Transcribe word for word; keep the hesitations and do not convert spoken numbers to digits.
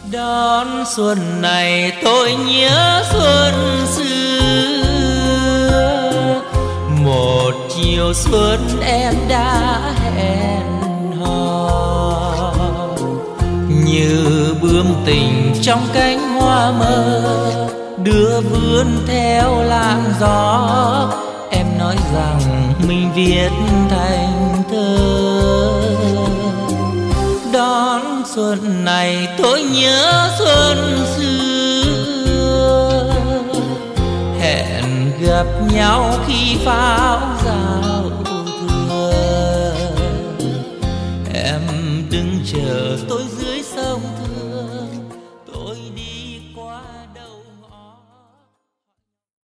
Đón xuân này tôi nhớ xuân xưa, một chiều xuân em đã hẹn hò, như bướm tình trong cánh hoa mơ, đưa vươn theo làn gió. Em nói rằng mình viết thành thơ. Đón xuân này tôi nhớ xuân xưa, hẹn gặp nhau khi pháo